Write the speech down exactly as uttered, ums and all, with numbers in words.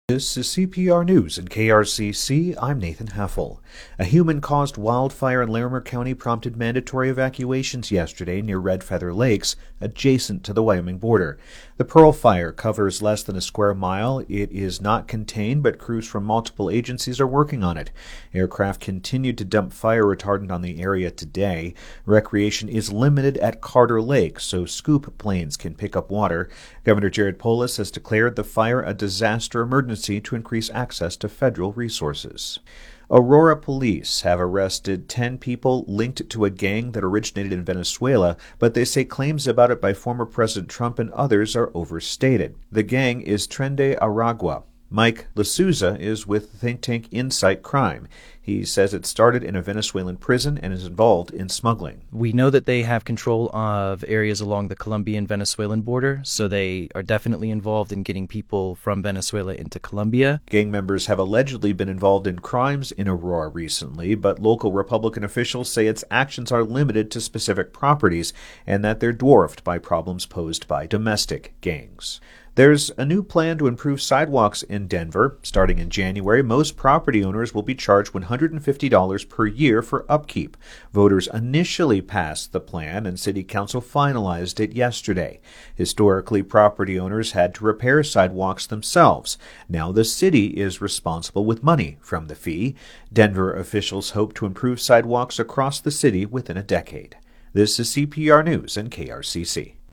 This is C P R News and K R C C. I'm Nathan Heffel. A human-caused wildfire in Larimer County prompted mandatory evacuations yesterday near Red Feather Lakes, adjacent to the Wyoming border. The Pearl Fire covers less than a square mile. It is not contained, but crews from multiple agencies are working on it. Aircraft continued to dump fire retardant on the area today. Recreation is limited at Carter Lake, so scoop planes can pick up water. Governor Jared Polis has declared the fire a disaster emergency to increase access to federal resources. Aurora police have arrested ten people linked to a gang that originated in Venezuela, but they say claims about it by former President Trump and others are overstated. The gang is Trende Aragua. Mike L'Souza is with think tank Insight Crime. He says it started in a Venezuelan prison and is involved in smuggling. We know that they have control of areas along the Colombian-Venezuelan border, so they are definitely involved in getting people from Venezuela into Colombia. Gang members have allegedly been involved in crimes in Aurora recently, but local Republican officials say its actions are limited to specific properties and that they're dwarfed by problems posed by domestic gangs. There's a new plan to improve sidewalks in Denver. Starting in January, most property owners will be charged one hundred fifty dollars per year for upkeep. Voters initially passed the plan, and City Council finalized it yesterday. Historically, property owners had to repair sidewalks themselves. Now the city is responsible with money from the fee. Denver officials hope to improve sidewalks across the city within a decade. This is C P R News and K R C C.